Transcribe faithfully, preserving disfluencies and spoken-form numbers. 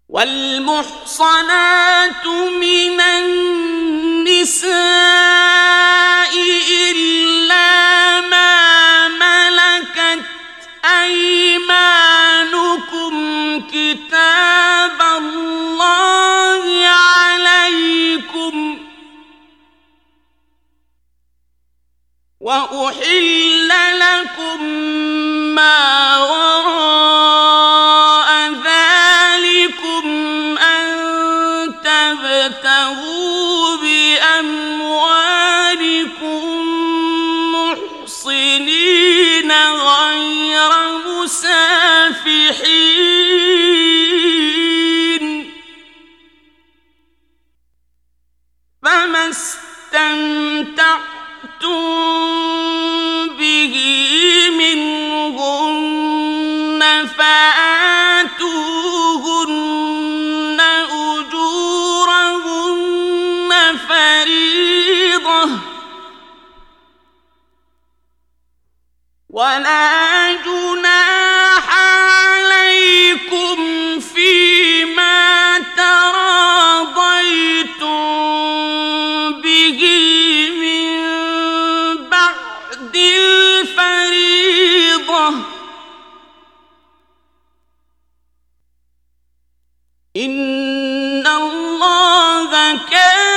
والمحصنات من النساء إلا ما ملكت أيمانكم كتاب الله عليكم وأحل لكم ما وراء ذلكم أن تبتغوا بأموالكم محصنين غير مسافحين فما استمتعتم به منهن فآتوهن أجورهن فريضة ولا جناح عليكم فيما تراضيتم به من بعد الفريضة إن الله كان